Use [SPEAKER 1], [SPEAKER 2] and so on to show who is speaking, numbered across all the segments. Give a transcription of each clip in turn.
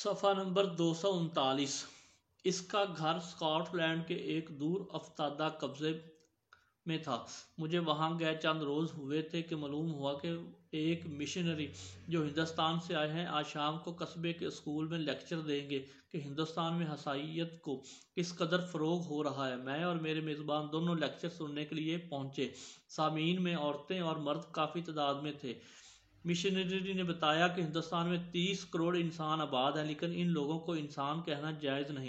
[SPEAKER 1] صفحہ نمبر 239۔ اس کا گھر اسکاٹ لینڈ کے ایک دور افتادہ قصبے میں تھا۔ مجھے وہاں گئے چند روز ہوئے تھے کہ معلوم ہوا کہ ایک مشنری جو ہندوستان سے آئے ہیں آج شام کو قصبے کے اسکول میں لیکچر دیں گے کہ ہندوستان میں عیسائیت کو کس قدر فروغ ہو رہا ہے۔ میں اور میرے میزبان دونوں لیکچر سننے کے لیے پہنچے۔ سامعین میں عورتیں اور مرد کافی تعداد میں تھے۔ مشنری نے بتایا کہ ہندوستان میں 30 کروڑ انسان آباد ہیں، لیکن ان لوگوں کو انسان کہنا جائز نہیں۔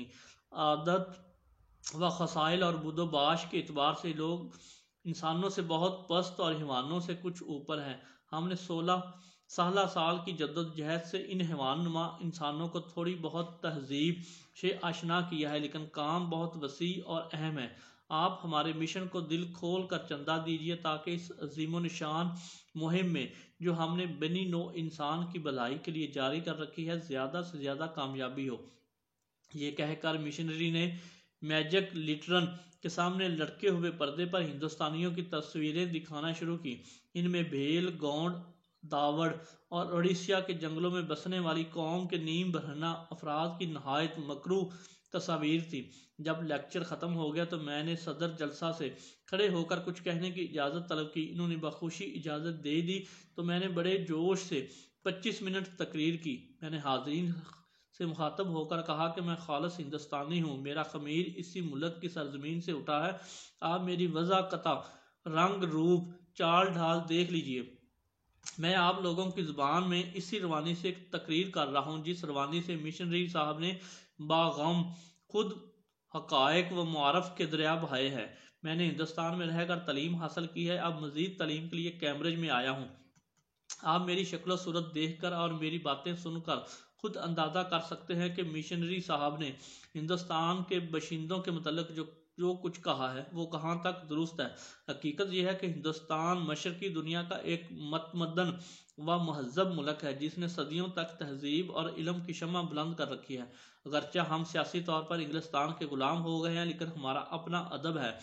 [SPEAKER 1] عادت و خصائل اور بود و باش کے اعتبار سے لوگ انسانوں سے بہت پست اور حیوانوں سے کچھ اوپر ہیں۔ ہم نے 16 سال کی جدوجہد سے ان حیوان نما انسانوں کو تھوڑی بہت تہذیب سے آشنا کیا ہے، لیکن کام بہت وسیع اور اہم ہے۔ آپ ہمارے مشن کو دل کھول کر چندہ دیجیے تاکہ اس عظیم و نشان مہم میں جو ہم نے بنی نوع انسان کی بھلائی کے لیے جاری کر رکھی ہے زیادہ سے زیادہ کامیابی ہو۔ یہ کہہ کر مشنری نے میجک لیٹرن کے سامنے لٹکے ہوئے پردے پر ہندوستانیوں کی تصویریں دکھانا شروع کی۔ ان میں بھیل، گونڈ، داوڑ اور اڈیشہ کے جنگلوں میں بسنے والی قوم کے نیم برہنہ افراد کی نہایت مکروہ تصاویر تھی۔ جب لیکچر ختم ہو گیا تو میں نے صدر جلسہ سے کھڑے ہو کر کچھ کہنے کی اجازت طلب کی۔ انہوں نے بخوشی اجازت دے دی تو میں نے بڑے جوش سے 25 منٹ تقریر کی۔ میں نے حاضرین سے مخاطب ہو کر کہا کہ میں خالص ہندوستانی ہوں، میرا خمیر اسی ملک کی سرزمین سے اٹھا ہے۔ آپ میری وضاقتہ، رنگ روپ، چال ڈھال دیکھ لیجئے۔ میں آپ لوگوں کی زبان میں اسی روانی سے تقریر کر رہا ہوں جس روانی سے مشنری صاحب نے باغم خود حقائق و معارف کے دریا بہائے ہیں۔ میں نے ہندوستان میں رہ کر تعلیم حاصل کی ہے، اب مزید تعلیم کے لیے کیمبرج میں آیا ہوں۔ آپ میری شکل و صورت دیکھ کر اور میری باتیں سن کر خود اندازہ کر سکتے ہیں کہ مشنری صاحب نے ہندوستان کے باشندوں کے متعلق جو کچھ کہا ہے وہ کہاں تک درست ہے۔ حقیقت یہ ہے کہ ہندوستان مشرقی دنیا کا ایک متمدن و مہذب ملک ہے جس نے صدیوں تک تہذیب اور علم کی شمع بلند کر رکھی ہے۔ اگرچہ ہم سیاسی طور پر انگلستان کے غلام ہو گئے ہیں، لیکن ہمارا اپنا ادب ہے،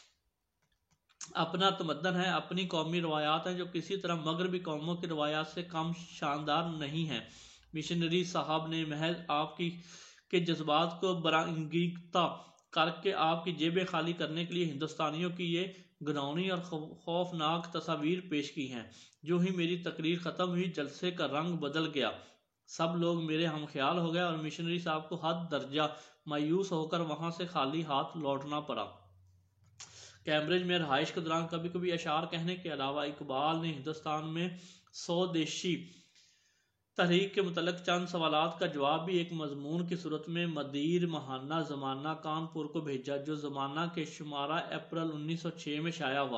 [SPEAKER 1] اپنا تمدن ہے، اپنی قومی روایات ہیں جو کسی طرح مغربی قوموں کی روایات سے کم شاندار نہیں ہیں۔ مشنری صاحب نے محض آپ کے جذبات کو برانگیختہ کر کے آپ کی جیبیں خالی کرنے کے لیے ہندوستانیوں کی یہ گھناؤنی اور خوفناک تصاویر پیش کی ہیں۔ جو ہی میری تقریر ختم ہوئی جلسے کا رنگ بدل گیا، سب لوگ میرے ہم خیال ہو گئے اور مشنری صاحب کو حد درجہ مایوس ہو کر وہاں سے خالی ہاتھ لوٹنا پڑا۔ کیمبرج میں رہائش کے دوران کبھی کبھی اشعار کہنے کے علاوہ اقبال نے ہندوستان میں سودیشی تحریک کے متعلق چند سوالات کا جواب بھی ایک مضمون کی صورت میں مدیر ماہانہ زمانہ کانپور کو بھیجا، جو زمانہ کے شمارہ اپریل 1906 میں شائع ہوا۔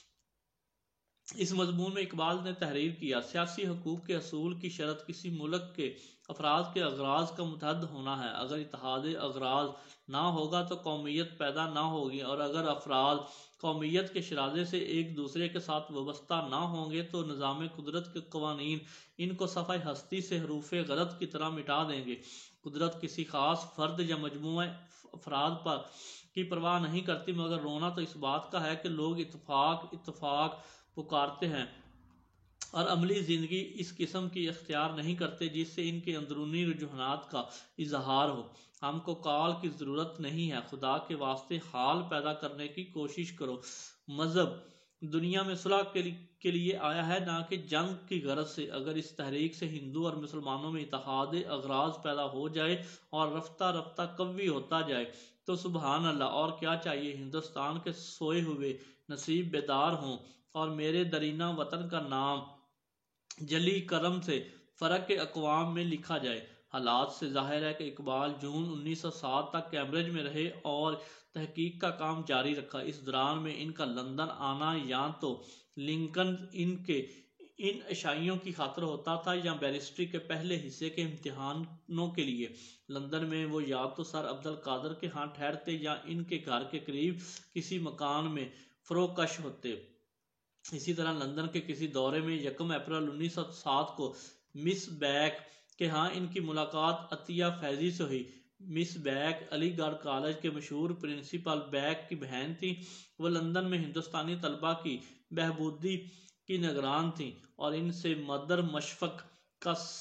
[SPEAKER 1] اس مضمون میں اقبال نے تحریر کیا: سیاسی حقوق کے حصول کی شرط کسی ملک کے افراد کے اغراض کا متحد ہونا ہے۔ اگر اتحاد اغراض نہ ہوگا تو قومیت پیدا نہ ہوگی، اور اگر افراد قومیت کے شرازے سے ایک دوسرے کے ساتھ وابستہ نہ ہوں گے تو نظام قدرت کے قوانین ان کو صفحہ ہستی سے حروف غلط کی طرح مٹا دیں گے۔ قدرت کسی خاص فرد یا مجموعہ افراد کی پرواہ نہیں کرتی، مگر رونا تو اس بات کا ہے کہ لوگ اتفاق پکارتے ہیں اور عملی زندگی اس قسم کی اختیار نہیں کرتے جس سے ان کے اندرونی رجحانات کا اظہار ہو۔ ہم کو قال کی ضرورت نہیں ہے، خدا کے واسطے حال پیدا کرنے کی کوشش کرو۔ مذہب دنیا میں صلح کے لیے آیا ہے، نہ کہ جنگ کی غرض سے۔ اگر اس تحریک سے ہندو اور مسلمانوں میں اتحاد اغراض پیدا ہو جائے اور رفتہ رفتہ قوی ہوتا جائے تو سبحان اللہ، اور کیا چاہیے۔ ہندوستان کے سوئے ہوئے نصیب بیدار ہوں اور میرے درینہ وطن کا نام جلی کرم سے فرق اقوام میں لکھا جائے۔ حالات سے ظاہر ہے کہ اقبال جون 1907 تک کیمبرج میں رہے اور تحقیق کا کام جاری رکھا۔ اس دوران میں ان کا لندن آنا یا تو لنکن ان اشائیوں کی خاطر ہوتا تھا یا بیرسٹری کے پہلے حصے کے امتحانوں کے لیے۔ لندن میں وہ یا تو سر عبدالقادر کے ہاں ٹھہرتے یا ان کے گھر کے قریب کسی مکان میں فروکش ہوتے۔ اسی طرح لندن کے کسی دورے میں 1 اپریل 1907 کو مس بیک کے ہاں ان کی ملاقات عطیہ فیضی سے ہوئی۔ مس بیک علی گڑھ کالج کے مشہور پرنسپل بیک کی بہن تھیں۔ وہ لندن میں ہندوستانی طلباء کی بہبودی کی نگران تھیں اور ان سے مدر مشفق کا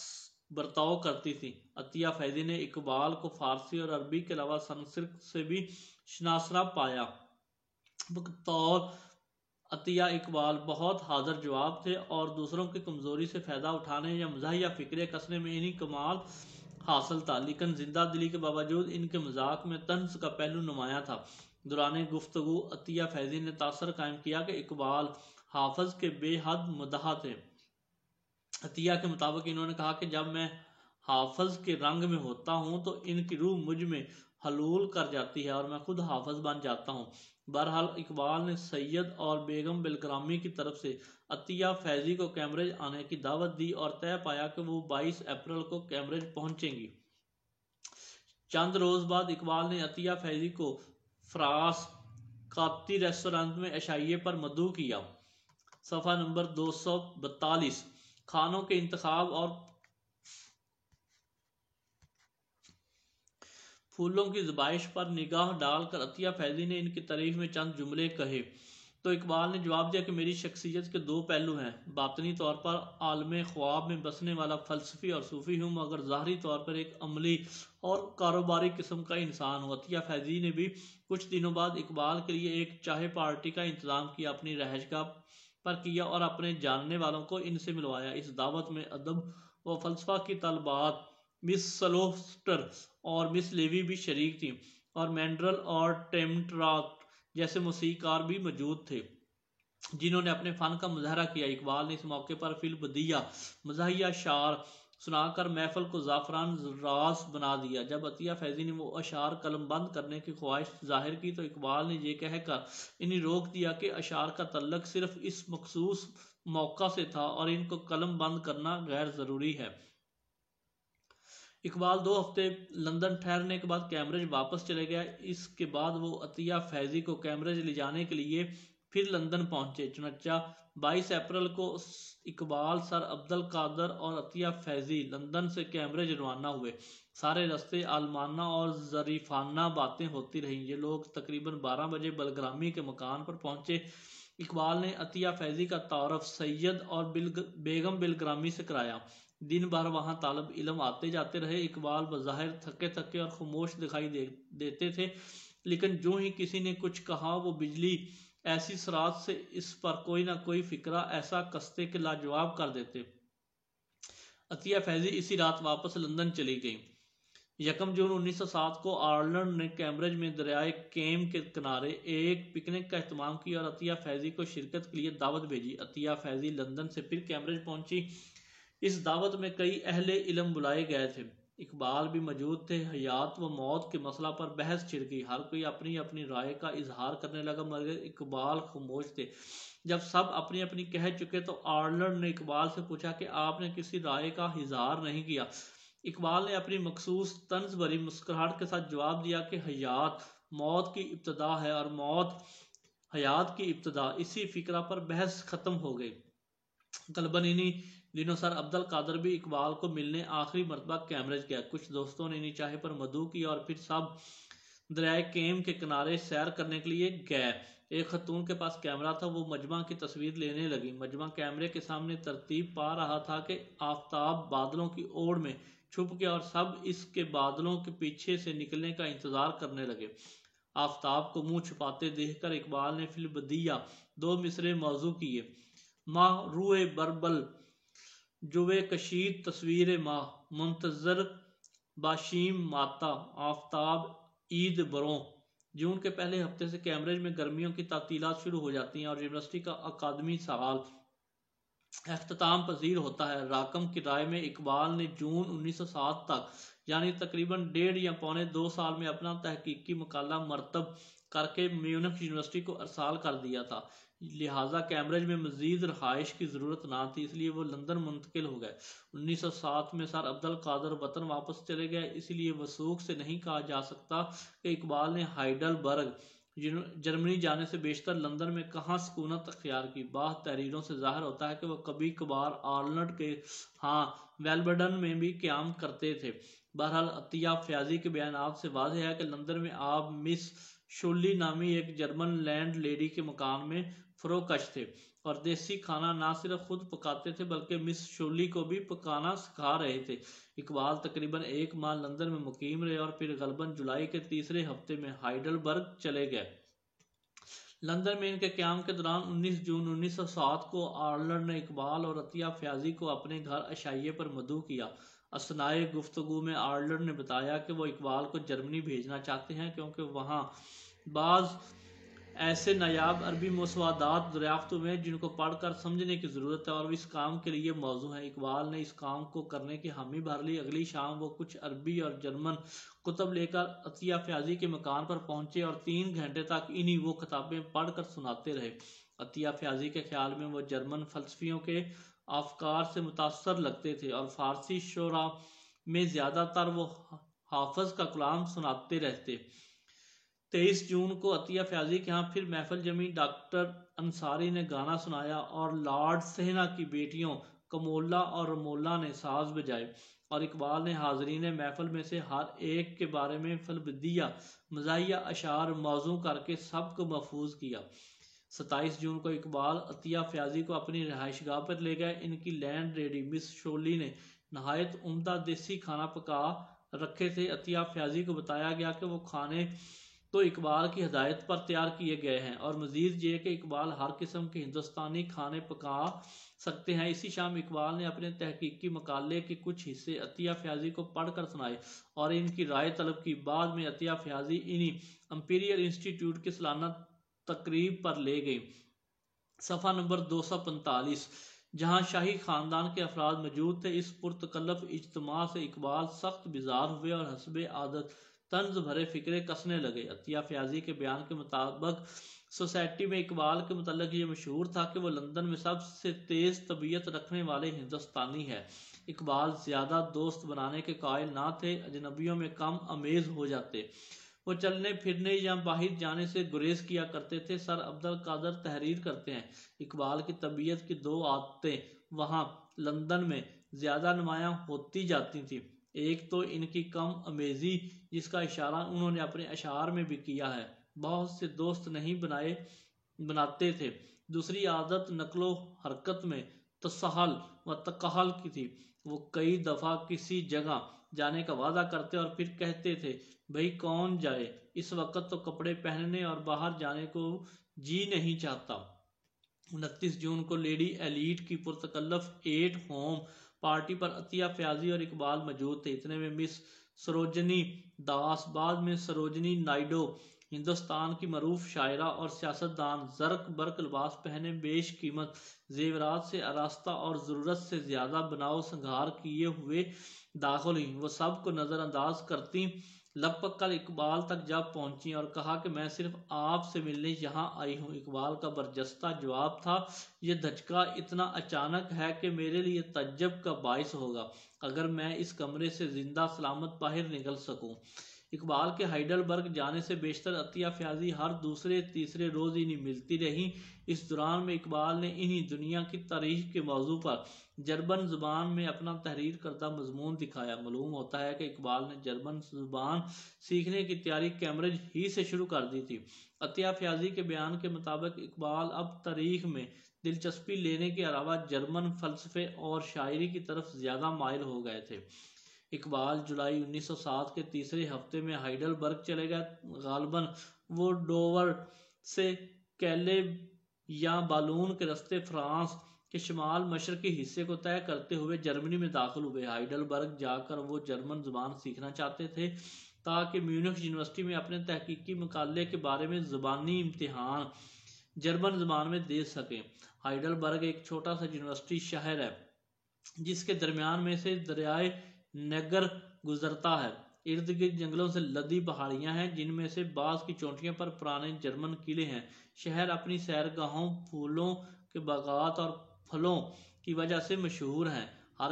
[SPEAKER 1] برتاؤ کرتی تھی۔ عطیہ فیضی نے اقبال کو فارسی اور عربی کے علاوہ سنسکرت سے بھی شناسنا پایا۔ بطور عطیہ اقبال بہت حاضر جواب تھے اور دوسروں کی کمزوری سے فائدہ اٹھانے یا مزاحیہ فکرے کسنے میں انہیں کمال حاصل تھا، لیکن زندہ دلی کے باوجود ان کے مذاق میں طنز کا پہلو نمایاں تھا۔ دوران گفتگو عطیہ فیضی نے تاثر قائم کیا کہ اقبال حافظ کے بے حد مداح تھے۔ عطیہ کے مطابق انہوں نے کہا کہ جب میں حافظ کے رنگ میں ہوتا ہوں تو ان کی روح مجھ میں حلول کر جاتی ہے اور میں خود حافظ بن جاتا ہوں۔ بہرحال اقبال نے سید اور بیگم بالکرامی کی طرف سے عطیہ فیضی کو کیمبرج آنے کی دعوت دی اور طے پایا کہ وہ 22 اپریل کو کیمبرج پہنچیں گی۔ چند روز بعد اقبال نے عطیہ فیضی کو فراس کاتی ریسٹورانٹ میں عشائیے پر مدعو کیا۔ صفحہ نمبر 242۔ کھانوں کے انتخاب اور پھولوں کی ذبائش پر نگاہ ڈال کر عطیہ فیضی نے ان کی تعریف میں چند جملے کہے تو اقبال نے جواب دیا کہ میری شخصیت کے دو پہلو ہیں، باطنی طور پر عالم خواب میں بسنے والا فلسفی اور صوفی ہوں، مگر ظاہری طور پر ایک عملی اور کاروباری قسم کا انسان ہوں۔ عطیہ فیضی نے بھی کچھ دنوں بعد اقبال کے لیے ایک چائے پارٹی کا انتظام کیا، اپنی رہائش گاہ پر کیا اور اپنے جاننے والوں کو ان سے ملوایا۔ اس دعوت میں ادب و فلسفہ کی طالبات مس سلوسٹر اور مس لیوی بھی شریک تھیں اور مینڈرل اور ٹیمٹراٹ جیسے موسیقار بھی موجود تھے جنہوں نے اپنے فن کا مظاہرہ کیا۔ اقبال نے اس موقع پر فی البدیہ مزاحیہ اشعار سنا کر محفل کو زعفران راس بنا دیا۔ جب عطیہ فیضی نے وہ اشعار قلم بند کرنے کی خواہش ظاہر کی تو اقبال نے یہ کہہ کر انہیں روک دیا کہ اشعار کا تعلق صرف اس مخصوص موقع سے تھا اور ان کو قلم بند کرنا غیر ضروری ہے۔ اقبال 2 ہفتے لندن ٹھہرنے کے بعد کیمبرج واپس چلے گیا۔ اس کے بعد وہ عطیہ فیضی کو کیمبرج لے جانے کے لیے پھر لندن پہنچے۔ چنانچہ 22 اپریل کو اقبال، سر عبد القادر اور عطیہ فیضی لندن سے کیمبرج روانہ ہوئے۔ سارے راستے عالمانہ اور ظریفانہ باتیں ہوتی رہیں۔ یہ لوگ تقریباً 12 بجے بلگرامی کے مکان پر پہنچے۔ اقبال نے عطیہ فیضی کا تعارف سید اور بیگم بالکرامی سے کرایا۔ دن بھر وہاں طالب علم آتے جاتے رہے۔ اقبال بظاہر تھکے تھکے اور خاموش دکھائی دیتے تھے، لیکن جو ہی کسی نے کچھ کہا وہ بجلی ایسی سرعت سے اس پر کوئی نہ کوئی فقرہ ایسا کستے کہ لاجواب کر دیتے۔ عطیہ فیضی اسی رات واپس لندن چلی گئی۔ 1 جون 1907 کو آرلنڈ نے کیمبرج میں دریائے کیم کے کنارے ایک پکنک کا اہتمام کیا اور عطیہ فیضی کو شرکت کے لیے دعوت بھیجی۔ عطیہ فیضی لندن سے پھر کیمبرج پہنچی۔ اس دعوت میں کئی اہل علم بلائے گئے تھے، اقبال بھی موجود تھے۔ حیات و موت کے مسئلہ پر بحث چھڑ گئی، ہر کوئی اپنی اپنی رائے کا اظہار کرنے لگا، مگر اقبال خاموش تھے۔ جب سب اپنی اپنی کہہ چکے تو آرلنڈ نے اقبال سے پوچھا کہ آپ نے کسی رائے کا اظہار نہیں کیا۔ اقبال نے اپنی مخصوص طنز بھری مسکراہٹ کے ساتھ جواب دیا کہ حیات موت کی ابتدا ہے اور موت حیات کی ابتدا۔ اسی فقرہ پر بحث ختم ہو گئی۔ غالباً انہی دنوں سر عبد القادر بھی اقبال کو ملنے آخری مرتبہ کیمبرج گیا۔ کچھ دوستوں نے انہیں چائے پر مدعو کیا اور پھر سب دریائے کیم کے کنارے سیر کرنے کے لیے گئے۔ ایک خاتون کے پاس کیمرہ تھا، وہ مجمع کی تصویر لینے لگی۔ مجمع کیمرے کے سامنے ترتیب پا رہا تھا کہ آفتاب بادلوں کی اوڑ میں چھپ گیا اور سب اس کے بادلوں کے پیچھے سے نکلنے کا انتظار کرنے لگے۔ آفتاب کو منہ چھپاتے دیکھ کر اقبال نے فی البدیہ 2 مصرعے موضوع کیے: ماہ روئے بربل جوے کشید تصویر ماہ، منتظر باشیم ماتا، آفتاب عید بروں۔ جون کے پہلے ہفتے سے کیمبرج میں گرمیوں کی تعطیلات شروع ہو جاتی ہیں اور یونیورسٹی کا اکادمی سال اختتام پذیر ہوتا ہے۔ راکم کی رائے میں اقبال نے جون 1907 تک یعنی تقریباً 1.5 یا پونے 2 سال میں اپنا تحقیقی مقالہ مرتب کر کے میونخ یونیورسٹی کو ارسال کر دیا تھا، لہٰذا کیمبرج میں مزید رہائش کی ضرورت نہ تھی، اس لیے وہ لندن منتقل ہو گئے۔ 1907 میں سر عبد القادر وطن واپس چلے گئے، اس لیے وثوق سے نہیں کہا جا سکتا کہ اقبال نے ہائیڈلبرگ جرمنی جانے سے بیشتر لندن میں کہاں سکونت اختیار کی۔ بعض تحریروں سے ظاہر ہوتا ہے کہ وہ کبھی کبھار آرلنڈ کے ہاں ویلبڈن میں بھی قیام کرتے تھے۔ بہرحال عطیہ فیضی کے بیانات سے واضح ہے کہ لندن میں آپ مس شولی نامی ایک جرمن لینڈ لیڈی کے مکان میں فروکش تھے اور دیسی کھانا نہ صرف خود پکاتے تھے بلکہ مس شولی کو بھی پکانا سکھا رہے تھے۔ اقبال تقریباً 1 ماہ لندن میں مقیم رہے اور پھر غالباً جولائی کے تیسرے ہفتے میں ہائیڈلبرگ چلے گئے۔ لندن میں ان کے قیام کے دوران 19 جون 1907 کو آرلر نے اقبال اور عطیہ فیاضی کو اپنے گھر عشائیے پر مدعو کیا۔ اثنائے گفتگو میں آرلر نے بتایا کہ وہ اقبال کو جرمنی بھیجنا چاہتے ہیں کیونکہ وہاں بعض ایسے نایاب عربی مسودات دریافت ہوئے ہیں جن کو پڑھ کر سمجھنے کی ضرورت ہے اور وہ اس کام کے لیے موزوں ہیں۔ اقبال نے اس کام کو کرنے کی حامی بھر لی۔ اگلی شام وہ کچھ عربی اور جرمن کتب لے کر عطیہ فیاضی کے مکان پر پہنچے اور 3 گھنٹے تک انہی وہ کتابیں پڑھ کر سناتے رہے۔ عطیہ فیاضی کے خیال میں وہ جرمن فلسفیوں کے افکار سے متاثر لگتے تھے اور فارسی شعراء میں زیادہ تر وہ حافظ کا کلام سناتے رہتے۔ 23 جون کو عطیہ فیاضی کے ہاں پھر محفل جمی۔ ڈاکٹر انصاری نے گانا سنایا اور لارڈ سہنا کی بیٹیوں کمولا اور رمولا نے ساز بجائے، اور اقبال نے حاضرین محفل میں سے ہر ایک کے بارے میں فلبدیہ مزاحیہ اشعار موزوں کر کے سب کو محفوظ کیا۔ 27 جون کو اقبال عطیہ فیاضی کو اپنی رہائش گاہ پر لے گئے۔ ان کی لینڈ لیڈی مس شولی نے نہایت عمدہ دیسی کھانا پکا رکھے تھے۔ عطیہ فیاضی کو بتایا گیا کہ وہ کھانے تو اقبال کی ہدایت پر تیار کیے گئے ہیں اور مزید یہ کہ اقبال ہر قسم کے ہندوستانی کھانے پکا سکتے ہیں۔ اسی شام اقبال نے اپنے تحقیقی مقالے کے کچھ حصے عطیہ فیاضی کو پڑھ کر سنائے اور ان کی رائے طلب کی۔ بعد میں عطیہ فیاضی انہی امپیریل انسٹی ٹیوٹ کی سالانہ تقریب پر لے گئی۔ صفحہ نمبر 245 جہاں شاہی خاندان کے افراد موجود تھے۔ اس پرتکلف اجتماع سے اقبال سخت بیزار ہوئے اور حسب عادت طنز بھرے فقرے کسنے لگے۔ عطیہ فیاضی کے بیان کے مطابق سوسائٹی میں اقبال کے متعلق یہ مشہور تھا کہ وہ لندن میں سب سے تیز طبیعت رکھنے والے ہندوستانی ہے۔ اقبال زیادہ دوست بنانے کے قائل نہ تھے، اجنبیوں میں کم آمیز ہو جاتے۔ وہ چلنے پھرنے یا باہر جانے سے گریز کیا کرتے تھے۔ سر عبدالقادر تحریر کرتے ہیں، اقبال کی طبیعت کی 2 عادتیں وہاں لندن میں زیادہ نمایاں ہوتی جاتی تھیں۔ ایک تو ان کی کم آمیزی، جس کا اشارہ انہوں نے اپنے اشعار میں بھی کیا ہے، بہت سے دوست نہیں بناتے تھے۔ دوسری عادت نقل و حرکت میں تساہل و تکہل کی تھی۔ وہ کئی دفعہ کسی جگہ جانے کا وعدہ کرتے اور پھر کہتے تھے بھئی کون جائے، اس وقت تو کپڑے پہننے اور باہر جانے کو جی نہیں چاہتا۔ 29 جون کو لیڈی ایلیٹ کی پرتکلف ایٹ ہوم پارٹی پر عطیہ فیاضی اور اقبال موجود تھے۔ اتنے میں مس سروجنی داس، بعد میں سروجنی نائیڈو، ہندوستان کی معروف شاعرہ اور سیاستدان، زرق برق لباس پہنے، بیش قیمت زیورات سے آراستہ اور ضرورت سے زیادہ بناؤ سنگھار کیے ہوئے داخل ہوئیں۔ وہ سب کو نظر انداز کرتی لپک کر اقبال تک جا پہنچی اور کہا کہ میں صرف آپ سے ملنے یہاں آئی ہوں۔ اقبال کا برجستہ جواب تھا، یہ دھچکا اتنا اچانک ہے کہ میرے لیے تعجب کا باعث ہوگا اگر میں اس کمرے سے زندہ سلامت باہر نکل سکوں۔ اقبال کے ہائیڈلبرگ جانے سے بیشتر عطیہ فیاضی ہر دوسرے تیسرے روز انہیں ملتی رہیں۔ اس دوران میں اقبال نے انہیں دنیا کی تاریخ کے موضوع پر جرمن زبان میں اپنا تحریر کردہ مضمون دکھایا۔ معلوم ہوتا ہے کہ اقبال نے جرمن زبان سیکھنے کی تیاری کیمبرج ہی سے شروع کر دی تھی۔ عطیہ فیاضی کے بیان کے مطابق اقبال اب تاریخ میں دلچسپی لینے کے علاوہ جرمن فلسفے اور شاعری کی طرف زیادہ مائل ہو گئے تھے۔ اقبال جولائی 1907 کے تیسرے ہفتے میں ہائیڈلبرگ چلے گئے۔ غالباً وہ ڈوور سے کیلے یا بالون کے راستے فرانس کے شمال مشرقی حصے کو طے کرتے ہوئے جرمنی میں داخل ہوئے۔ ہائیڈلبرگ جا کر وہ جرمن زبان سیکھنا چاہتے تھے تاکہ میونخ یونیورسٹی میں اپنے تحقیقی مقالے کے بارے میں زبانی امتحان جرمن زبان میں دے سکیں۔ ہائیڈلبرگ ایک چھوٹا سا یونیورسٹی شہر ہے جس کے درمیان میں سے دریائے نیگر گزرتا ہے۔ ارد گرد جنگلوں سے لدی پہاڑیاں ہیں جن میں سے بعض کی چوٹیوں پر پرانے جرمن قلعے ہیں۔ شہر اپنی سیرگاہوں، پھولوں کے باغات اور پھلوں کی وجہ سے مشہور ہے۔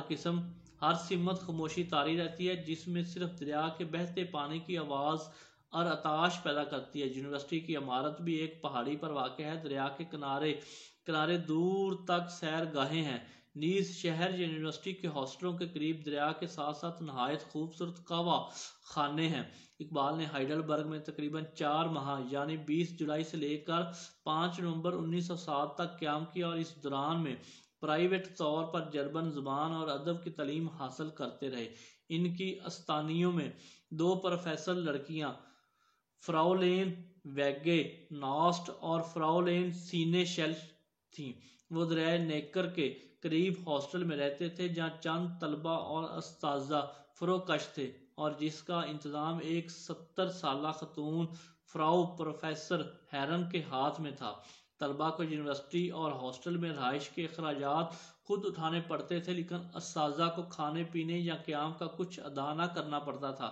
[SPEAKER 1] ہر سمت خاموشی طاری رہتی ہے، جس میں صرف دریا کے بہتے پانی کی آواز اور آتش پیدا کرتی ہے۔ یونیورسٹی کی عمارت بھی ایک پہاڑی پر واقع ہے۔ دریا کے کنارے دور تک سیر گاہیں ہیں نیز شہر یا یونیورسٹی کے ہاسٹلوں کے قریب دریا کے ساتھ ساتھ نہایت خوبصورت قہوہ خانے ہیں۔ اقبال نے ہائیڈلبرگ میں تقریباً 4 ماہ یعنی 20 جولائی سے لے کر 5 نومبر 1907 تک قیام کیا، اور اس دوران میں پرائیویٹ طور پر جرمن زبان اور ادب کی تعلیم حاصل کرتے رہے۔ ان کی استانیوں میں 2 پروفیسر لڑکیاں فراولین ویگے ناسٹ اور فراولین سینے شیل تھیں۔ وہ دریائے نیکر کے قریب ہاسٹل میں رہتے تھے جہاں چند طلبہ اور اساتذہ فروکش تھے، اور جس کا انتظام ایک 70 سالہ خاتون فراو پروفیسر ہیرن کے ہاتھ میں تھا۔ طلبہ کو یونیورسٹی اور ہاسٹل میں رہائش کے اخراجات خود اٹھانے پڑتے تھے، لیکن اساتذہ کو کھانے پینے یا قیام کا کچھ ادا نہ کرنا پڑتا تھا،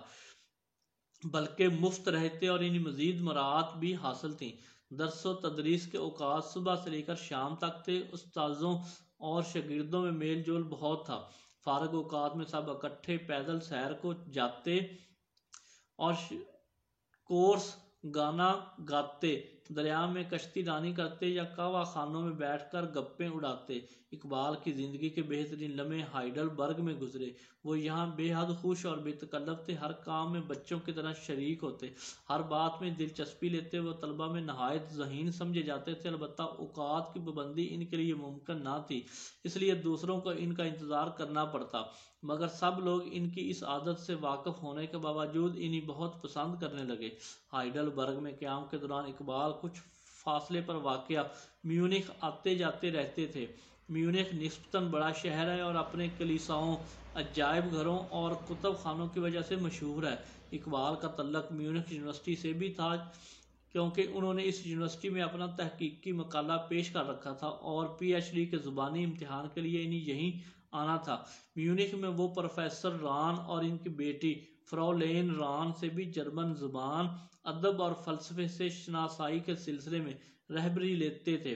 [SPEAKER 1] بلکہ مفت رہتے اور انہیں مزید مراعات بھی حاصل تھیں۔ درس و تدریس کے اوقات صبح سے لے کر شام تک تھے۔ استاذوں اور شاگردوں میں میل جول بہت تھا۔ فارغ اوقات میں سب اکٹھے پیدل سیر کو جاتے اور کورس گانا گاتے، دریا میں کشتی رانی کرتے یا قہوہ خانوں میں بیٹھ کر گپیں اڑاتے۔ اقبال کی زندگی کے بہترین لمحے ہائیڈلبرگ میں گزرے۔ وہ یہاں بے حد خوش اور بے تکلف تھے، ہر کام میں بچوں کی طرح شریک ہوتے، ہر بات میں دلچسپی لیتے۔ وہ طلبہ میں نہایت ذہین سمجھے جاتے تھے، البتہ اوقات کی پابندی ان کے لیے ممکن نہ تھی، اس لیے دوسروں کو ان کا انتظار کرنا پڑتا، مگر سب لوگ ان کی اس عادت سے واقف ہونے کے باوجود انہیں بہت پسند کرنے لگے۔ ہائیڈلبرگ میں قیام کے دوران اقبال کچھ فاصلے پر واقع میونخ آتے جاتے رہتے تھے۔ میونخ نسبتاً بڑا شہر ہے اور اپنے کلیساؤں، عجائب گھروں اور کتب خانوں کی وجہ سے مشہور ہے۔ اقبال کا تعلق میونخ یونیورسٹی سے بھی تھا، کیونکہ انہوں نے اس یونیورسٹی میں اپنا تحقیقی مقالہ پیش کر رکھا تھا اور پی ایچ ڈی کے زبانی امتحان کے لیے انہیں یہیں آنا تھا۔ میونخ میں وہ پروفیسر ران اور ان کی بیٹی فراولین ران سے بھی جرمن زبان، ادب اور فلسفے سے شناسائی کے سلسلے میں رہبری لیتے تھے۔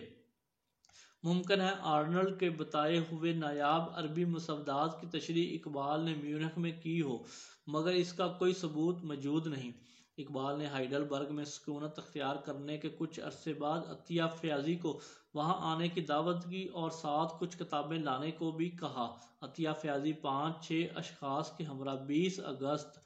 [SPEAKER 1] ممکن ہے آرنلڈ کے بتائے ہوئے نایاب عربی مسودات کی تشریح اقبال نے میونخ میں کی ہو، مگر اس کا کوئی ثبوت موجود نہیں۔ اقبال نے ہائیڈلبرگ میں سکونت اختیار کرنے کے کچھ عرصے بعد عطیہ فیاضی کو وہاں آنے کی دعوت کی اور ساتھ کچھ کتابیں لانے کو بھی کہا۔ عطیہ فیاضی 5-6 اشخاص کے ہمراہ 20 اگست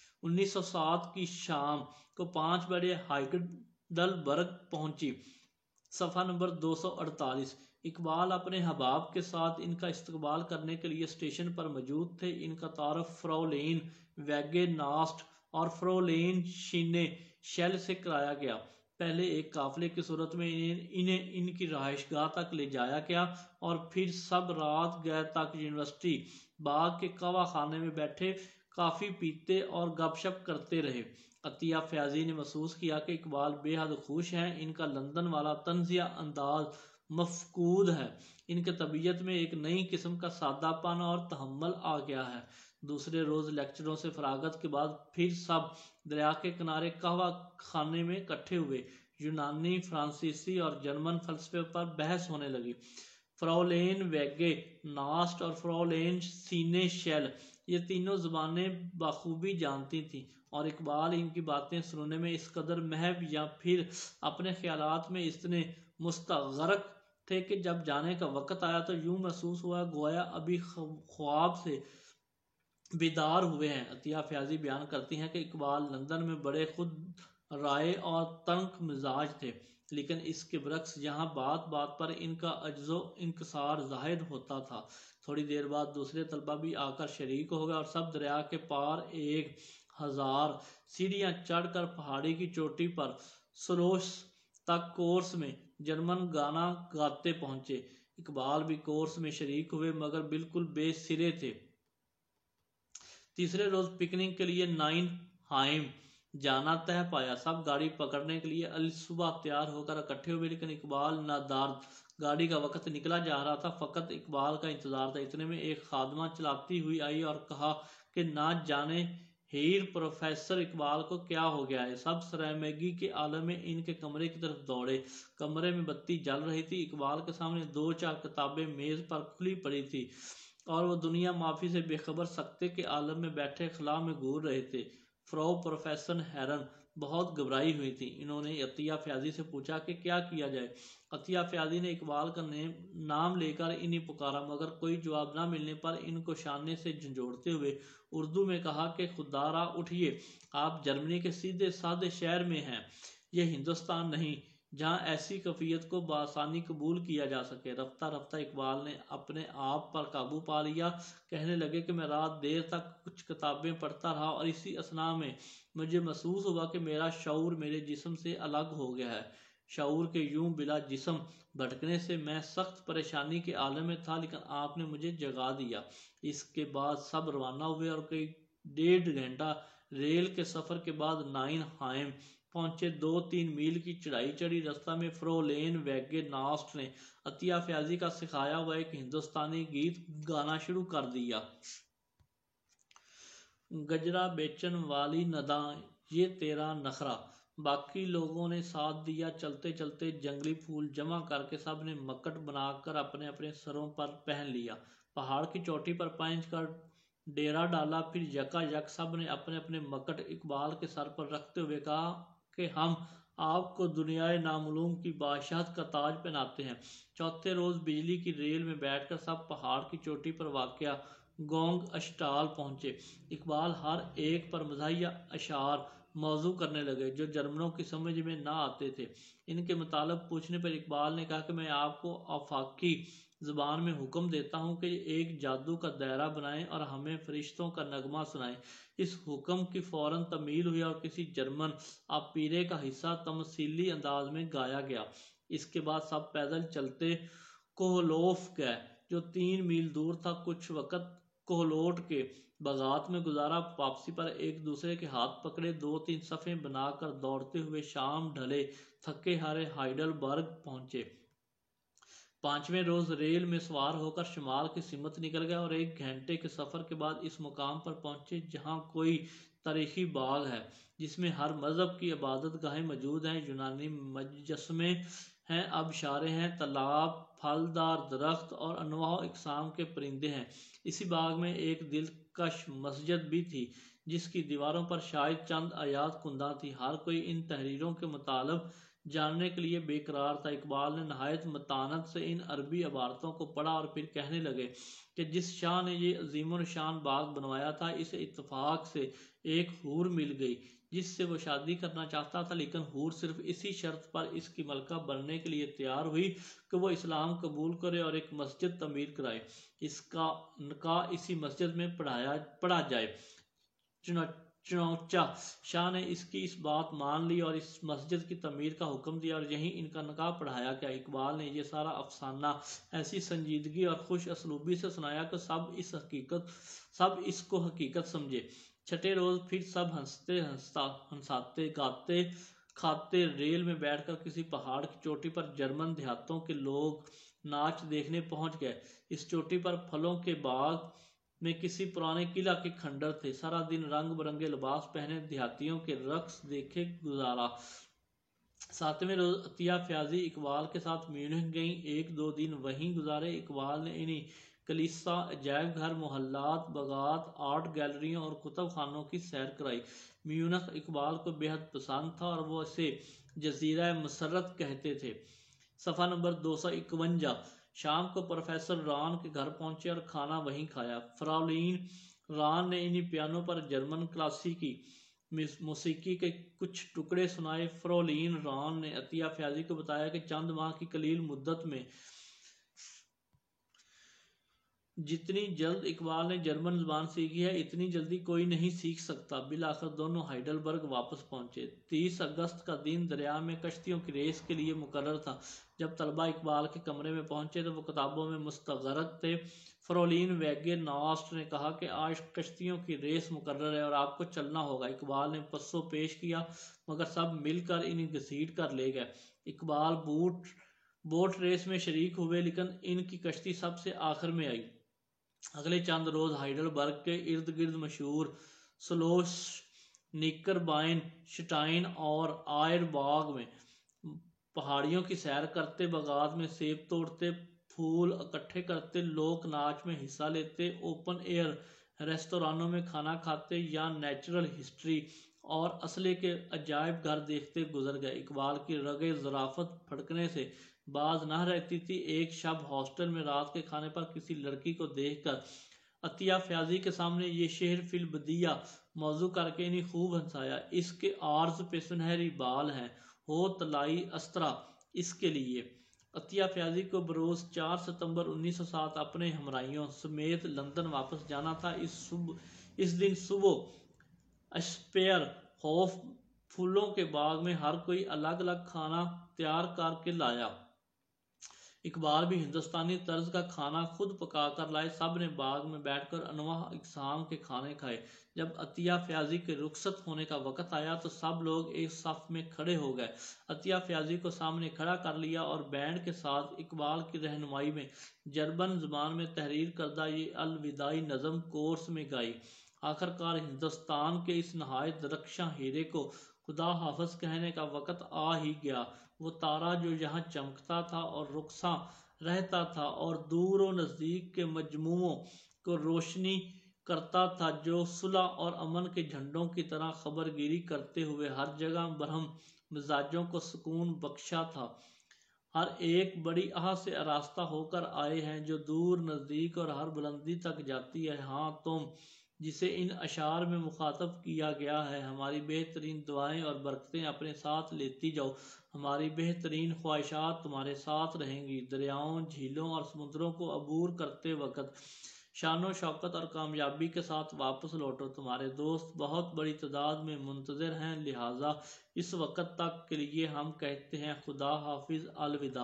[SPEAKER 1] 1907 کی شام کو 5 بجے ہائیڈلبرگ پہنچی۔ صفحہ نمبر 248۔ اقبال اپنے حباب کے ساتھ ان کا استقبال کرنے کے لیے اسٹیشن پر موجود تھے۔ ان کا تعارف فراولین ویگے ناسٹ اور فراولین شینے شیل سے کرایا گیا۔ پہلے ایک قافلے کی صورت میں انہیں ان کی رہائش گاہ تک لے جایا گیا اور پھر سب رات گئے تک یونیورسٹی باغ کے قہوہ خانے میں بیٹھے کافی پیتے اور گپ شپ کرتے رہے۔ عطیہ فیاضی نے محسوس کیا کہ اقبال بے حد خوش ہیں۔ ان کا لندن والا طنزیہ انداز مفقود ہے۔ ان کے طبیعت میں ایک نئی قسم کا سادہ پن اور تحمل آ گیا ہے۔ دوسرے روز لیکچروں سے فراغت کے بعد پھر سب دریا کے کنارے قہوہ خانے میں اکٹھے ہوئے۔ یونانی، فرانسیسی اور جرمن فلسفے پر بحث ہونے لگی۔ فراولین ویگے ناسٹ اور فراولین سینے شیل یہ تینوں زبانیں بخوبی جانتی تھیں، اور اقبال ان کی باتیں سننے میں اس قدر محو یا پھر اپنے خیالات میں اتنے مستغرق تھے کہ جب جانے کا وقت آیا تو یوں محسوس ہوا گویا ابھی خواب سے بیدار ہوئے ہیں۔ عطیہ فیاضی بیان کرتی ہیں کہ اقبال لندن میں بڑے خود رائے اور تنگ مزاج تھے، لیکن اس کے برعکس یہاں بات بات پر ان کا عجز و انکسار ظاہر ہوتا تھا۔ تھوڑی دیر بعد دوسرے طلبہ بھی آ کر شریک ہو گئے اور سب دریا کے پار 1000 سیڑھیاں چڑھ کر پہاڑی کی چوٹی پر سلوس تک کورس میں جرمن گانا گاتے پہنچے۔ اقبال بھی کورس میں شریک ہوئے، مگر بالکل بے سرے تھے۔ تیسرے روز پکنک کے لیے نائن ہائم جانا طے پایا۔ سب گاڑی پکڑنے کے لیے الصبح تیار ہو کر اکٹھے ہوئے، لیکن اقبال نادرد۔ گاڑی کا وقت نکلا جا رہا تھا، فقط اقبال کا انتظار تھا۔ اتنے میں ایک خادمہ چلاتی ہوئی آئی اور کہا کہ نہ جانے ہیر پروفیسر اقبال کو کیا ہو گیا ہے۔ سب سرمگی کے عالم میں ان کے کمرے کی طرف دوڑے۔ کمرے میں بتی جل رہی تھی۔ اقبال کے سامنے 2-4 کتابیں میز پر کھلی پڑی تھی اور وہ دنیا مافی سے بے خبر سکتے کے عالم میں بیٹھے خلا میں گور رہے تھے۔ فراو پروفیسر ہیرن بہت گھبرائی ہوئی تھی۔ انہوں نے عطیہ فیاضی سے پوچھا کہ کیا کیا جائے۔ عطیہ فیاضی نے اقبال کا نام لے کر انہیں پکارا، مگر کوئی جواب نہ ملنے پر ان کو شانے سے جھنجھوڑتے ہوئے اردو میں کہا کہ خدارا اٹھیے، آپ جرمنی کے سیدھے سادے شہر میں ہیں، یہ ہندوستان نہیں جہاں ایسی کیفیت کو بآسانی قبول کیا جا سکے۔ رفتہ رفتہ اقبال نے اپنے آپ پر قابو پا لیا، کہنے لگے کہ میں رات دیر تک کچھ کتابیں پڑھتا رہا اور اسی اثناء میں مجھے محسوس ہوا کہ میرا شعور میرے جسم سے الگ ہو گیا ہے۔ شعور کے یوں بلا جسم بھٹکنے سے میں سخت پریشانی کے عالم میں تھا، لیکن آپ نے مجھے جگا دیا۔ اس کے بعد سب روانہ ہوئے اور کوئی 1.5 گھنٹہ ریل کے سفر کے بعد نائن ہائم پہنچے۔ 2-3 میل کی چڑھائی چڑھی۔ رستہ میں فرولین ویگے ناسٹ نے عطیہ فیاضی کا سکھایا ہوا ایک ہندوستانی گیت گانا شروع کر دیا۔ گجرا بیچن والی نداں یہ تیرا نخرا۔ باقی لوگوں نے ساتھ دیا۔ چلتے چلتے جنگلی پھول جمع کر کے سب نے مکٹ بنا کر اپنے اپنے سروں پر پہن لیا۔ پہاڑ کی چوٹی پر پہنچ کر ڈیرا ڈالا، پھر یکا یک سب نے اپنے اپنے مکٹ اقبال کے سر پر رکھتے ہوئے کہا کہ ہم آپ کو دنیائے نامعلوم کی بادشاہت کا تاج پہناتے ہیں۔ چوتھے روز بجلی کی ریل میں بیٹھ کر سب پہاڑ کی چوٹی پر واقع گونگ اشٹال پہنچے۔ اقبال ہر ایک پر مزاحیہ اشعار موضوع کرنے لگے جو جرمنوں کی سمجھ میں نہ آتے تھے۔ ان کے متعلق پوچھنے پر اقبال نے کہا کہ میں آپ کو آفاقی زبان میں حکم دیتا ہوں کہ ایک جادو کا دائرہ بنائیں اور ہمیں فرشتوں کا نغمہ سنائیں۔ اس حکم کی فوراً تعمیل ہوئی اور کسی جرمن آپیرے کا حصہ تمثیلی انداز میں گایا گیا۔ اس کے بعد سب پیدل چلتے کوہلوف گئے جو 3 میل دور تھا۔ کچھ وقت کوہلوٹ کے باغات میں گزارا۔ واپسی پر ایک دوسرے کے ہاتھ پکڑے 2-3 صفیں بنا کر دوڑتے ہوئے شام ڈھلے تھکے ہارے ہائیڈلبرگ پہنچے۔ 5ویں روز ریل میں سوار ہو کر شمال کی سمت نکل گئے اور 1 گھنٹے کے سفر کے بعد اس مقام پر پہنچے جہاں کوئی تاریخی باغ ہے جس میں ہر مذہب کی عبادت گاہیں موجود ہیں، یونانی مجسمے ہیں، آبشاریں ہیں، تالاب، پھلدار درخت اور انواع اقسام کے پرندے ہیں۔ اسی باغ میں ایک دلکش مسجد بھی تھی جس کی دیواروں پر شاید چند آیات کندہ تھی۔ ہر کوئی ان تحریروں کے مطالب جاننے کے لیے بے قرار تھا۔ اقبال نے نہایت متانت سے ان عربی عبارتوں کو پڑھا اور پھر کہنے لگے کہ جس شاہ نے یہ عظیم الشان باغ بنوایا تھا اسے اتفاق سے ایک حور مل گئی جس سے وہ شادی کرنا چاہتا تھا، لیکن حور صرف اسی شرط پر اس کی ملکہ بننے کے لیے تیار ہوئی کہ وہ اسلام قبول کرے اور ایک مسجد تعمیر کرائے، اس کا نکاح اسی مسجد میں پڑھا جائے۔ چنانچہ شاہ نے اس کی بات مان لی اور اس مسجد کی تعمیر کا حکم دیا اور یہیں ان کا نکاح پڑھایا گیا۔ اقبال نے یہ سارا افسانہ ایسی سنجیدگی اور خوش اسلوبی سے سنایا کہ سب اس کو حقیقت سمجھے۔ 6 روز پھر سب ہنستے ہنساتے گاتے کھاتے ریل میں بیٹھ کر کسی پہاڑ کی چوٹی پر جرمن دیہاتوں کے لوگ ناچ دیکھنے پہنچ گئے۔ اس چوٹی پر پھلوں کے باغ میں کسی پرانے قلعہ کے کھنڈر تھے۔ سارا دن رنگ برنگے لباس پہنے دیہاتیوں کے رقص دیکھے گزارا۔ 7ویں روز عطیہ فیاضی اقبال کے ساتھ میونخ گئیں۔ 1-2 دن وہیں گزارے۔ اقبال نے انہیں کلیسا، عجائب گھر، محلات، باغات، آرٹ گیلریوں اور کتب خانوں کی سیر کرائی۔ میونخ اقبال کو بے حد پسند تھا اور وہ اسے جزیرہ مسرت کہتے تھے۔ صفحہ نمبر 251۔ شام کو پروفیسر ران کے گھر پہنچے اور کھانا وہیں کھایا۔ فراولین ران نے انہیں پیانو پر جرمن کلاسیکی موسیقی کے کچھ ٹکڑے سنائے۔ فراولین ران نے عطیہ فیاضی کو بتایا کہ چند ماہ کی قلیل مدت میں جتنی جلد اقبال نے جرمن زبان سیکھی ہے اتنی جلدی کوئی نہیں سیکھ سکتا۔ بالآخر دونوں ہائیڈلبرگ واپس پہنچے۔ 30 اگست کا دن دریا میں کشتیوں کی ریس کے لیے مقرر تھا۔ جب طلبہ اقبال کے کمرے میں پہنچے تو وہ کتابوں میں مستغرق تھے۔ فرولین ویگے ناسٹ نے کہا کہ آج کشتیوں کی ریس مقرر ہے اور آپ کو چلنا ہوگا۔ اقبال نے پسو پیش کیا مگر سب مل کر انہیں گھسیٹ کر لے گئے۔ اقبال بوٹ ریس میں شریک ہوئے لیکن ان کی کشتی سب سے آخر میں آئی۔ اگلے چند روز ہائیڈلبرگ کے ارد گرد مشہور سلوش، نیکربائن شٹائن اور آئر باغ میں پہاڑیوں کی سیر کرتے، باغات میں سیب توڑتے، پھول اکٹھے کرتے، لوک ناچ میں حصہ لیتے، اوپن ایئر ریستورانوں میں کھانا کھاتے یا نیچرل ہسٹری اور اسلحے کے عجائب گھر دیکھتے گزر گئے۔ اقبال کی رگِ ظرافت پھڑکنے سے باز نہ رہتی تھی۔ ایک شب ہاسٹل میں رات کے کھانے پر کسی لڑکی کو دیکھ کر عطیہ فیاضی کے سامنے یہ شعر فی البدیہ موضوع کر کے انہیں خوب ہنسایا: اس کے عارض پہ سنہری بال ہیں، ہو طلائی استرا اس کے لیے۔ عطیہ فیاضی کو بروز 4 ستمبر 1907 اپنے ہمراہیوں سمیت لندن واپس جانا تھا۔ اس دن صبح اسپیئر ہوف پھولوں کے باغ میں ہر کوئی الگ الگ کھانا تیار کر کے لایا۔ اقبال بھی ہندوستانی طرز کا کھانا خود پکا کر لائے۔ سب نے باغ میں بیٹھ کر انواع اقسام کے کھانے کھائے۔ جب عطیہ فیاضی کے رخصت ہونے کا وقت آیا تو سب لوگ ایک صف میں کھڑے ہو گئے۔ عطیہ فیاضی کو سامنے کھڑا کر لیا اور بینڈ کے ساتھ اقبال کی رہنمائی میں جرمن زبان میں تحریر کردہ یہ الوداعی نظم کورس میں گائی۔ آخرکار ہندوستان کے اس نہایت درخشاں ہیرے کو خدا حافظ کہنے کا وقت آ ہی گیا۔ وہ تارا جو یہاں چمکتا تھا اور رخصاں رہتا تھا اور دور و نزدیک کے مجموعوں کو روشنی کرتا تھا، جو صلح اور امن کے جھنڈوں کی طرح خبرگیری کرتے ہوئے ہر جگہ برہم مزاجوں کو سکون بخشا تھا، ہر ایک بڑی آہ سے آراستہ ہو کر آئے ہیں جو دور نزدیک اور ہر بلندی تک جاتی ہے۔ ہاں تم جسے ان اشعار میں مخاطب کیا گیا ہے، ہماری بہترین دعائیں اور برکتیں اپنے ساتھ لیتی جاؤ، ہماری بہترین خواہشات تمہارے ساتھ رہیں گی۔ دریاؤں، جھیلوں اور سمندروں کو عبور کرتے وقت شان و شوکت اور کامیابی کے ساتھ واپس لوٹو، تمہارے دوست بہت بڑی تعداد میں منتظر ہیں، لہٰذا اس وقت تک کے لیے ہم کہتے ہیں خدا حافظ، الوداع۔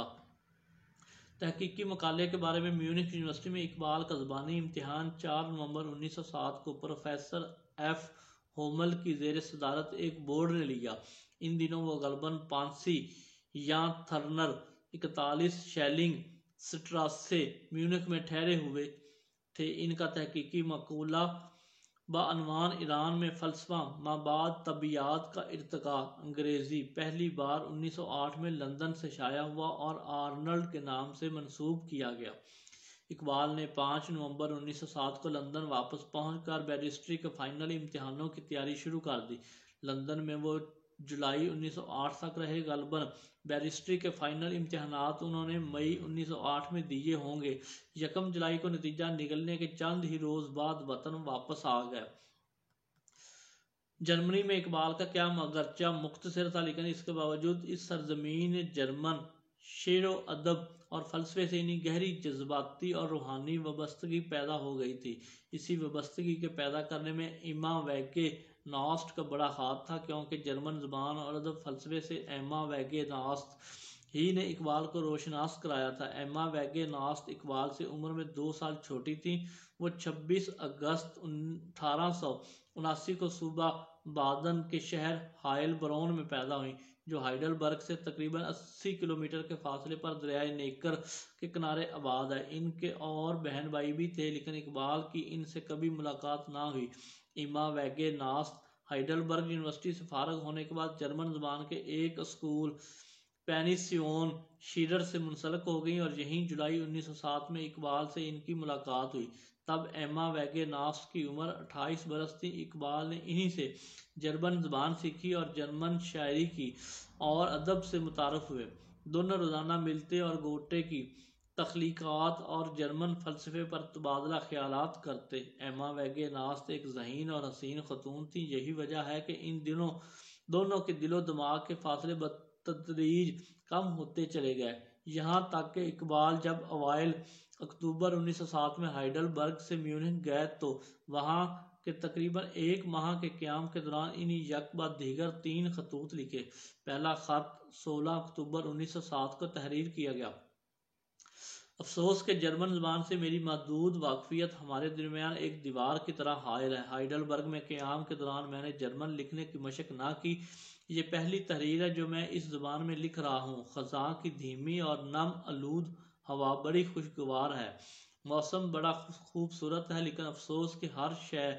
[SPEAKER 1] تحقیقی مقالے کے بارے میں میونخ یونیورسٹی میں اقبال کا زبانی امتحان 4 نومبر 1907 کو پروفیسر ایف ہومل کی زیر صدارت ایک بورڈ نے لیا۔ ان دنوں وہ غالباً پانسی یا تھرنر 41 شیلنگ سٹراسے، میونخ میں ٹھہرے ہوئے تھے۔ ان کا تحقیقی مقالہ بعنوان ایران میں فلسفہ مابعد طبیعیات کا ارتقاء، انگریزی، پہلی بار 1908 میں لندن سے شائع ہوا اور آرنلڈ کے نام سے منسوب کیا گیا۔ اقبال نے 5 نومبر 1907 کو لندن واپس پہنچ کر بیرسٹری کے فائنل امتحانوں کی تیاری شروع کر دی۔ لندن میں وہ جولائی 1908 تک رہے۔ غالباً بیرسٹری کے فائنل امتحانات انہوں نے مئی 1908 میں دیے ہوں گے۔ 1 جولائی کو نتیجہ نکلنے کے چند ہی روز بعد وطن واپس آ گئے۔ جرمنی میں اقبال کا قیام اگرچہ مختصر تھا، لیکن اس کے باوجود اس سرزمین جرمن شعر و ادب اور فلسفے سے انہیں گہری جذباتی اور روحانی وابستگی پیدا ہو گئی تھی۔ اسی وابستگی کے پیدا کرنے میں ایما ویگے ناسٹ کا بڑا ہاتھ تھا، کیونکہ جرمن زبان اور ادب فلسفے سے ایما ویگے ناسٹ ہی نے اقبال کو روشناس کرایا تھا۔ ایما ویگے ناسٹ اقبال سے عمر میں 2 سال چھوٹی تھیں۔ وہ 26 اگست 1879 کو صوبہ بادن کے شہر ہائل برون میں پیدا ہوئیں، جو ہائیڈل برگ سے تقریباً 80 کلومیٹر کے فاصلے پر دریائے نیکر کے کنارے آباد ہے۔ ان کے اور بہن بھائی بھی تھے، لیکن اقبال کی ان سے کبھی ملاقات نہ ہوئی۔ ایما ویگے ناسٹ ہائیڈل برگ یونیورسٹی سے فارغ ہونے کے بعد جرمن زبان کے ایک اسکول پینسیون شیرر سے منسلک ہو گئیں اور یہیں جولائی 1907 میں اقبال سے ان کی ملاقات ہوئی۔ تب ایما ویگے ناسٹ کی عمر 28 برس تھی۔ اقبال نے انہی سے جرمن زبان سیکھی اور جرمن شاعری کی اور ادب سے متعارف ہوئے۔ دونوں روزانہ ملتے اور گوٹے کی تخلیقات اور جرمن فلسفے پر تبادلہ خیالات کرتے۔ ایما ویگے ناسٹ ایک ذہین اور حسین خاتون تھیں۔ یہی وجہ ہے کہ ان دونوں کے دل و دماغ کے فاصلے بتدریج کم ہوتے چلے گئے، یہاں تک کہ اقبال جب اوائل اکتوبر 1907 میں ہائیڈل برگ سے میونخ گئے تو وہاں کے تقریباً 1 ماہ کے قیام کے دوران انہیں یک بعد دیگر 3 خطوط لکھے۔ پہلا خط 16 اکتوبر 1907 کو تحریر کیا گیا: افسوس کہ جرمن زبان سے میری محدود واقفیت ہمارے درمیان ایک دیوار کی طرح حائل ہے۔ ہائیڈل برگ میں قیام کے دوران میں نے جرمن لکھنے کی مشق نہ کی۔ یہ پہلی تحریر ہے جو میں اس زبان میں لکھ رہا ہوں۔ خزاں کی دھیمی اور نم آلود ہوا بڑی خوشگوار ہے، موسم بڑا خوبصورت ہے، لیکن افسوس کہ ہر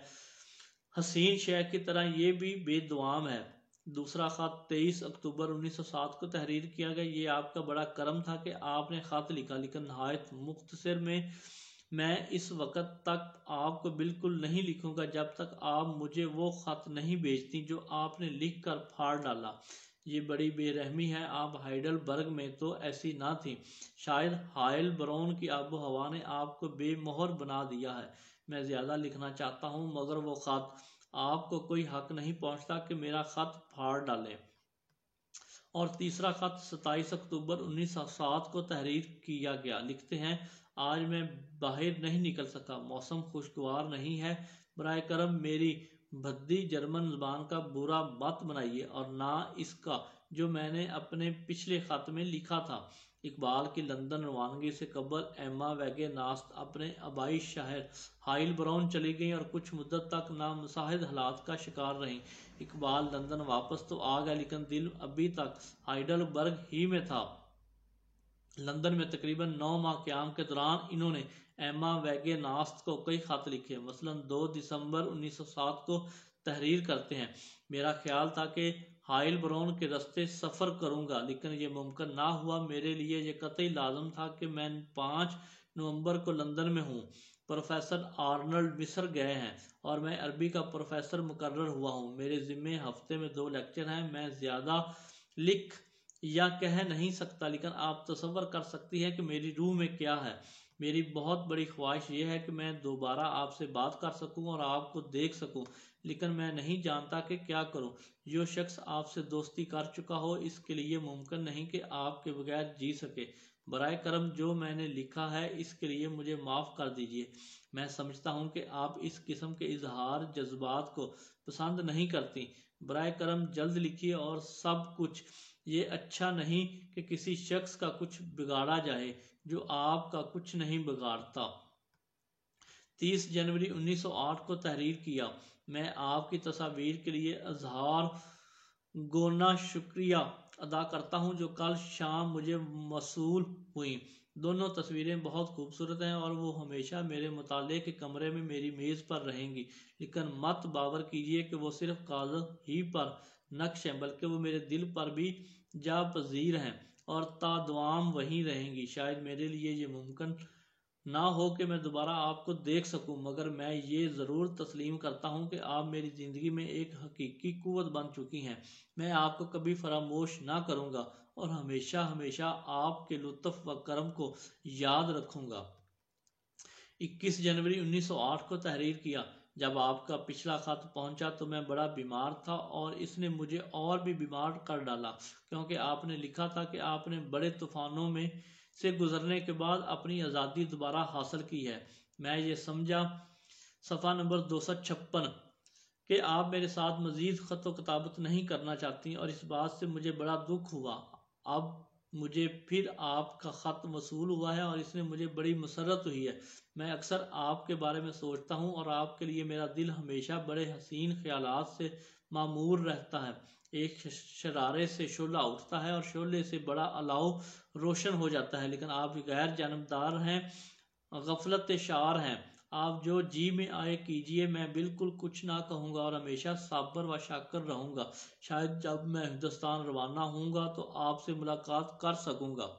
[SPEAKER 1] حسین شے کی طرح یہ بھی بے دوام ہے۔ دوسرا خط 23 اکتوبر 1907 کو تحریر کیا گیا: یہ آپ کا بڑا کرم تھا کہ آپ نے خط لکھا، لیکن نہایت مختصر میں میں اس وقت تک آپ کو بالکل نہیں لکھوں گا جب تک آپ مجھے وہ خط نہیں بھیجتی جو آپ نے لکھ کر پھاڑ ڈالا۔ یہ بڑی بے رحمی ہے۔ آپ ہائیڈل برگ میں تو ایسی نہ تھی۔ شاید ہائل برون کی آب و ہوا نے آپ کو بے مہر بنا دیا ہے۔ میں زیادہ لکھنا چاہتا ہوں مگر وہ خط، آپ کو کوئی حق نہیں پہنچتا کہ میرا خط پھاڑ ڈالیں۔ اور تیسرا خط 27 اکتوبر 1907 کو تحریر کیا گیا۔ لکھتے ہیں، آج میں باہر نہیں نکل سکا، موسم خوشگوار نہیں ہے، برائے کرم میری بھدی جرمن زبان کا برا مت بنائیے اور نہ اس کا جو میں نے اپنے پچھلے خط میں لکھا تھا۔ اقبال کی لندن روانگی سے قبل ایما ویگے ناست اپنے آبائی شہر ہائل براؤن چلی گئیں اور کچھ مدت تک نامساعد حالات کا شکار رہیں۔ اقبال لندن واپس تو آ گیا لیکن دل ابھی تک ہائیڈل برگ ہی میں تھا۔ لندن میں تقریباً 9 ماہ قیام کے دوران انہوں نے ایما ویگے ناست کو کئی خط لکھے، مثلاً 2 دسمبر 1907 کو تحریر کرتے ہیں، میرا خیال تھا کہ ہائل براؤن کے راستے سفر کروں گا لیکن یہ ممکن نہ ہوا۔ میرے لیے یہ قطعی لازم تھا کہ میں 5 نومبر کو لندن میں ہوں۔ پروفیسر آرنلڈ مصر گئے ہیں اور میں عربی کا پروفیسر مقرر ہوا ہوں۔ میرے ذمے ہفتے میں 2 لیکچر ہیں۔ میں زیادہ لکھ یا کہہ نہیں سکتا لیکن آپ تصور کر سکتی ہیں کہ میری روح میں کیا ہے۔ میری بہت بڑی خواہش یہ ہے کہ میں دوبارہ آپ سے بات کر سکوں اور آپ کو دیکھ سکوں، لیکن میں نہیں جانتا کہ کیا کروں۔ جو شخص آپ سے دوستی کر چکا ہو اس کے لیے ممکن نہیں کہ آپ کے بغیر جی سکے۔ برائے کرم جو میں نے لکھا ہے اس کے لیے مجھے معاف کر دیجیے۔ میں سمجھتا ہوں کہ آپ اس قسم کے اظہار جذبات کو پسند نہیں کرتی۔ برائے کرم جلد لکھیے اور سب کچھ۔ یہ اچھا نہیں کہ کسی شخص کا کچھ بگاڑا جائے جو آپ کا کچھ نہیں بگاڑتا۔ 30 جنوری 1908 کو تحریر کیا۔ میں آپ کی تصاویر کے لیے اظہار گونا شکریہ ادا کرتا ہوں جو کل شام مجھے موصول ہوئیں۔ دونوں تصویریں بہت خوبصورت ہیں اور وہ ہمیشہ میرے مطالعے کے کمرے میں میری میز پر رہیں گی، لیکن مت باور کیجیے کہ وہ صرف کاغذ ہی پر نقش ہیں بلکہ وہ میرے دل پر بھی جا پذیر ہیں اور تا دوام وہیں رہیں گی۔ شاید میرے لیے یہ ممکن نہ ہو کہ میں دوبارہ آپ کو دیکھ سکوں مگر میں یہ ضرور تسلیم کرتا ہوں کہ آپ میری زندگی میں ایک حقیقی قوت بن چکی ہیں۔ میں آپ کو کبھی فراموش نہ کروں گا اور ہمیشہ ہمیشہ آپ کے لطف و کرم کو یاد رکھوں گا۔ 21 جنوری 1908 کو تحریر کیا۔ جب آپ کا پچھلا خط پہنچا تو میں بڑا بیمار تھا اور اس نے مجھے اور بھی بیمار کر ڈالا کیونکہ آپ نے لکھا تھا کہ آپ نے بڑے طوفانوں میں سے گزرنے کے بعد اپنی آزادی دوبارہ حاصل کی ہے۔ میں یہ سمجھا صفحہ نمبر 256 کہ آپ میرے ساتھ مزید خط و کتابت نہیں کرنا چاہتی اور اس بات سے مجھے بڑا دکھ ہوا۔ اب مجھے پھر آپ کا خط موصول ہوا ہے اور اس نے مجھے بڑی مسرت ہوئی ہے۔ میں اکثر آپ کے بارے میں سوچتا ہوں اور آپ کے لیے میرا دل ہمیشہ بڑے حسین خیالات سے معمور رہتا ہے۔ ایک شرارے سے شعلہ اٹھتا ہے اور شعلے سے بڑا الاؤ روشن ہو جاتا ہے، لیکن آپ غیر جانبدار ہیں، غفلت شعار ہیں۔ آپ جو جی میں آئے کیجئے، میں بالکل کچھ نہ کہوں گا اور ہمیشہ صابر و شاکر رہوں گا۔ شاید جب میں ہندوستان روانہ ہوں گا تو آپ سے ملاقات کر سکوں گا۔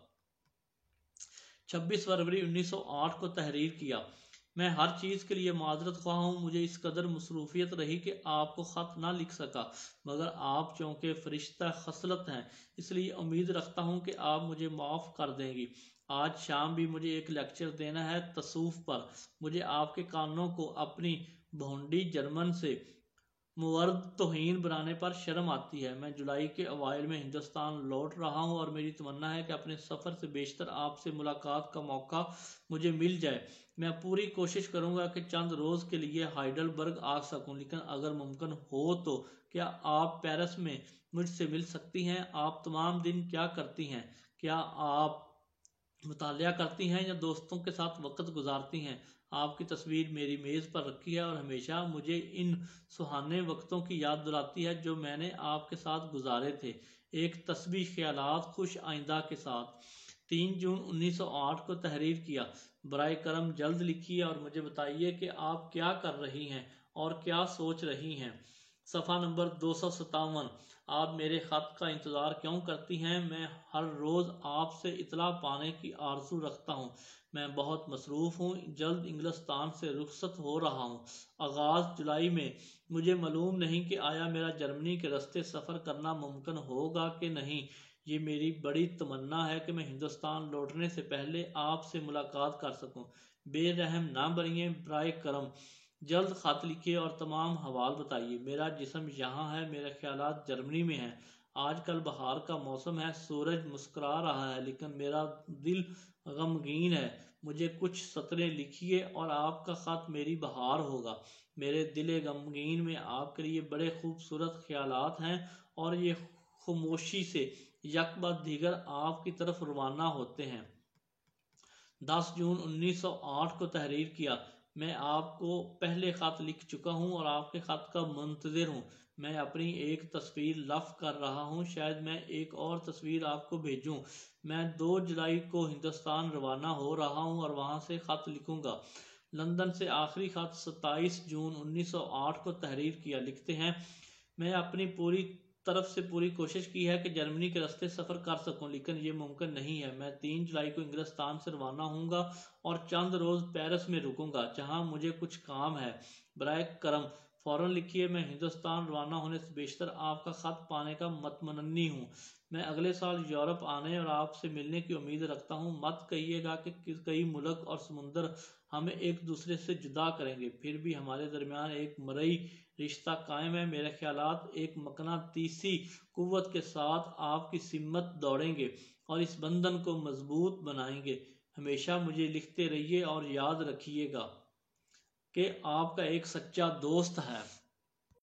[SPEAKER 1] 26 فروری 1908 کو تحریر کیا۔ میں ہر چیز کے لیے معذرت خواہ ہوں، مجھے اس قدر مصروفیت رہی کہ آپ کو خط نہ لکھ سکا، مگر آپ چونکہ فرشتہ خصلت ہیں اس لیے امید رکھتا ہوں کہ آپ مجھے معاف کر دیں گی۔ آج شام بھی مجھے ایک لیکچر دینا ہے تصوف پر۔ مجھے آپ کے کانوں کو اپنی بھونڈی جرمن سے مورد توہین بنانے پر شرم آتی ہے۔ میں جولائی کے اوائل میں ہندوستان لوٹ رہا ہوں اور میری تمنا ہے کہ اپنے سفر سے بیشتر آپ سے ملاقات کا موقع مجھے مل جائے۔ میں پوری کوشش کروں گا کہ چند روز کے لیے ہائیڈل برگ آ سکوں، لیکن اگر ممکن ہو تو کیا آپ پیرس میں مجھ سے مل سکتی ہیں؟ آپ تمام دن کیا کرتی ہیں؟ کیا آپ مطالعہ کرتی ہیں یا دوستوں کے ساتھ وقت گزارتی ہیں؟ آپ کی تصویر میری میز پر رکھی ہے اور ہمیشہ مجھے ان سہانے وقتوں کی یاد دلاتی ہے جو میں نے آپ کے ساتھ گزارے تھے۔ ایک تسبیح خیالات خوش آئندہ کے ساتھ۔ 3 جون 1908 کو تحریر کیا۔ برائے کرم جلد لکھیے اور مجھے بتائیے کہ آپ کیا کر رہی ہیں اور کیا سوچ رہی ہیں۔ صفحہ نمبر 257۔ آپ میرے خط کا انتظار کیوں کرتی ہیں؟ میں ہر روز آپ سے اطلاع پانے کی آرزو رکھتا ہوں۔ میں بہت مصروف ہوں، جلد انگلستان سے رخصت ہو رہا ہوں، آغاز جولائی میں۔ مجھے معلوم نہیں کہ آیا میرا جرمنی کے راستے سفر کرنا ممکن ہوگا کہ نہیں۔ یہ میری بڑی تمنا ہے کہ میں ہندوستان لوٹنے سے پہلے آپ سے ملاقات کر سکوں۔ بے رحم نہ بنیے، برائے کرم جلد خط لکھیے اور تمام حوال بتائیے۔ میرا جسم یہاں ہے، میرے خیالات جرمنی میں ہیں۔ آج کل بہار کا موسم ہے، سورج مسکرا رہا ہے، لیکن میرا دل غمگین ہے۔ مجھے کچھ سطریں لکھیے اور آپ کا خط میری بہار ہوگا۔ میرے دل غمگین میں آپ کے لیے بڑے خوبصورت خیالات ہیں اور یہ خاموشی سے یک بعد دیگر آپ کی طرف روانہ ہوتے ہیں۔ 10 جون 1908 کو تحریر کیا۔ میں آپ کو پہلے خط لکھ چکا ہوں اور آپ کے خط کا منتظر ہوں۔ میں اپنی ایک تصویر لف کر رہا ہوں، شاید میں ایک اور تصویر آپ کو بھیجوں۔ میں 2 جولائی کو ہندوستان روانہ ہو رہا ہوں اور وہاں سے خط لکھوں گا۔ لندن سے آخری خط 27 جون 1908 کو تحریر کیا۔ لکھتے ہیں، میں اپنی پوری طرف سے پوری کوشش کی ہے کہ جرمنی کے راستے سفر کر سکوں، لیکن یہ ممکن نہیں ہے۔ میں 3 جولائی کو انگلستان سے روانہ ہوں گا اور چند روز پیرس میں رکوں گا، جہاں مجھے کچھ کام ہے۔ برائے کرم فوراً لکھیے۔ میں ہندوستان روانہ ہونے سے بیشتر آپ کا خط پانے کا متمنی ہوں۔ میں اگلے سال یورپ آنے اور آپ سے ملنے کی امید رکھتا ہوں۔ مت کہیے گا کہ کئی ملک اور سمندر ہمیں ایک دوسرے سے جدا کریں گے، پھر بھی ہمارے درمیان ایک مرئی رشتہ قائم ہے۔ میرے خیالات ایک مقناطیسی قوت کے ساتھ آپ کی سمت دوڑیں گے اور اس بندھن کو مضبوط بنائیں گے۔ ہمیشہ مجھے لکھتے رہیے اور یاد رکھیے گا کہ آپ کا ایک سچا دوست ہے۔